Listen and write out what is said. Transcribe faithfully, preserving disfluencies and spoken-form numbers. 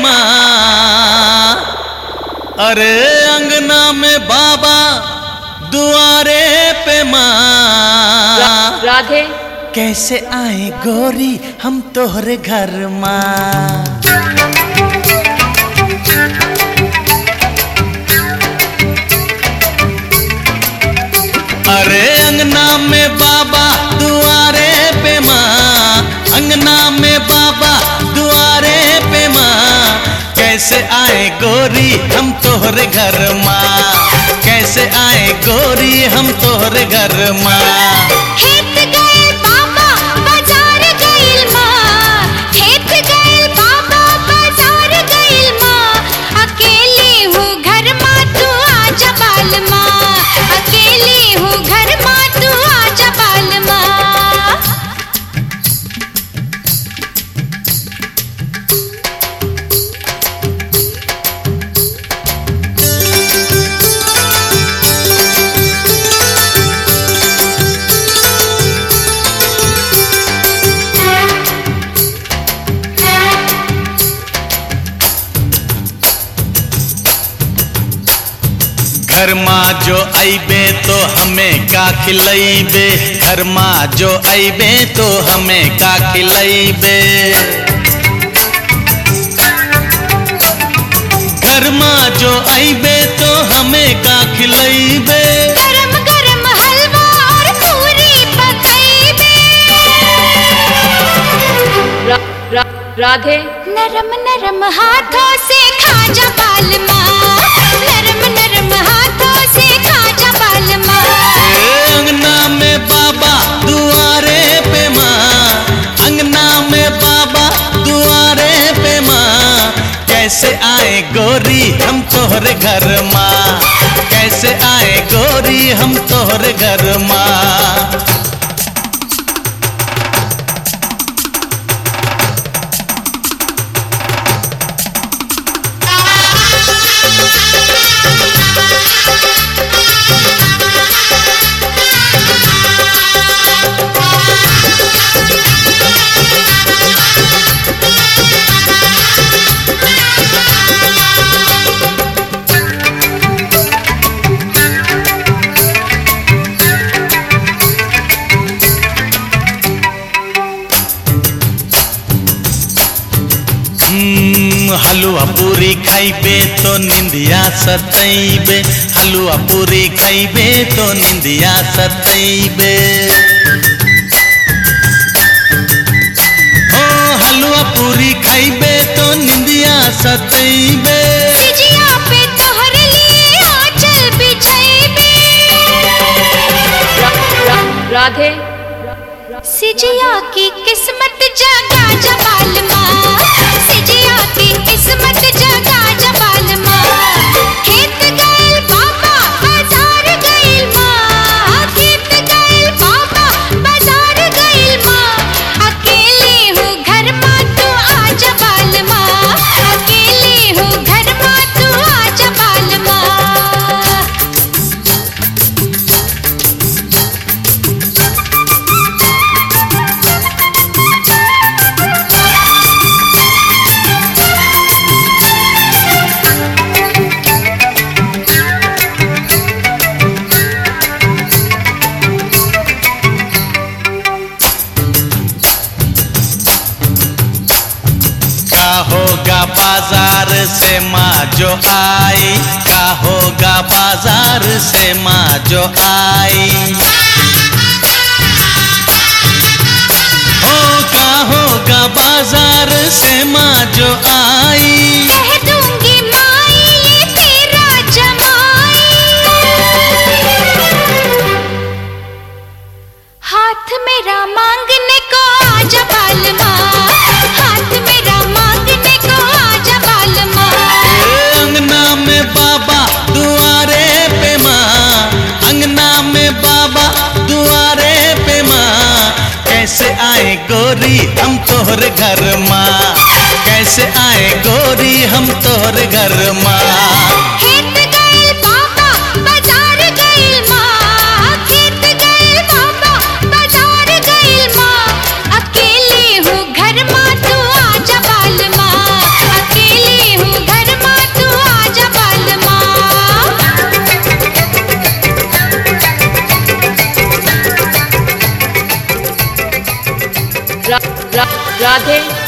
माँ, अरे अंगना में बाबा दुआरे पे माँ। रा, राधे कैसे आए गोरी हम तोहरे घर माँ। अरे अंगना में बाबा दुआरे पे माँ, अंगना में बाबा दुआरे पे माँ। कैसे आए गोरी हम तोहरे घर माँ, कैसे आए गोरी हम तोहरे घर माँ। खेत गए बाबा बाजार गइल माँ, खेत गए बाबा बाजार गइल माँ। अकेली हूँ घर माँ तू आजा बाल माँ, अकेली हूँ घर माँ तू आजा बाल माँ। घर माँ जो आइबे तो हमें का खिलैबे, घर माँ जो आइबे तो हमें का खिलैबे। घर माँ जो आइबे तो हमें का खिलैबे। गरम गरम हलवा और पूरी पकैबे। रा, रा, राधे नरम नरम हाथों से खाजा बाल माँ, नरम नरम हाथों से खाजा बाल माँ। अंगना में बाबा दुआरे पे माँ, अंगना में बाबा दुआरे पे माँ। कैसे आए गोरी हम तोहरे घर माँ, कैसे आए गोरी हम तोहरे घर माँ। हलुआ पूरी खाइबे तो निंदिया सतैबे, हलुआ पूरी खाइबे तो निंदिया सतैबे। ओ हलुआ पूरी खाइबे तो निंदिया सतैबे। सिजिया पे तोहरे लिए आंचल बिछैबे। रा, रा, राधे सिजिया की किस्मत जगा जबाल माँ, सिजिया की किस्मत जगा जबाल माँ। खेत गइल बाबा बाजार गइल माँ, खेत गइल बाबा बाजार गइल माँ। अकेली हूँ घर माँ तू आजा बाल माँ, अकेली हूँ घर माँ तू आजा बाल माँ। का होगा बाजार से माँ जो आई, का होगा बाजार से माँ जो आई। हो का होगा बाजार से माँ जो आई। कह दूंगी माई ये तेरा जमाई, हाथ मेरा मांगने को आजा बाल माँ, हाथ मेरा मांगने को आजा बाल माँ। अंगना में बाबा दुआरे पे माँ, अंगना में बाबा दुआरे पे माँ। कैसे आए गोरी हम तोहरे घर माँ, कैसे आए गोरी हम तोहरे घर माँ। खेत गइल बाबा बाजार गइल माँ, खेत गइल बाबा बाजार गइल माँ। अकेली हूँ घर माँ तू आजा बाल माँ, अकेली रा, राधे